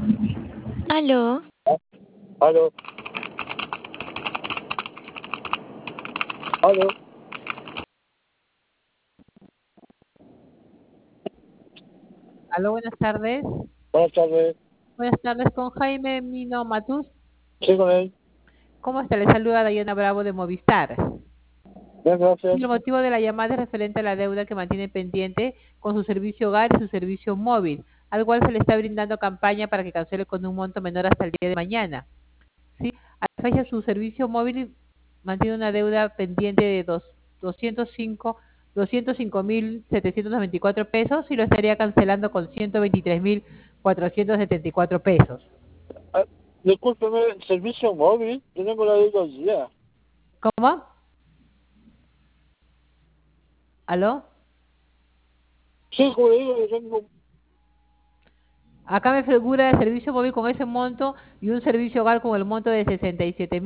Aló, Aló, aló, Aló, buenas tardes. buenas tardes. Buenas tardes con Jaime Mino Matus. Sí, con él. ¿Cómo está? Le saluda Dayana Bravo de Movistar. Bien, gracias. Y el motivo de la llamada es referente a la deuda que mantiene pendiente con su servicio hogar y su servicio móvil, al cual se le está brindando campaña para que cancele con un monto menor hasta el día de mañana. ¿Sí? A la fecha su servicio móvil mantiene una deuda pendiente de 205.794 pesos y lo estaría cancelando con 123.474 pesos. Ah, discúlpeme, servicio móvil. Yo tengo la deuda al día. ¿Cómo? ¿Aló? Sí, como le digo, yo tengo. Acá me figura el servicio móvil con ese monto y un servicio hogar con el monto de 67.000.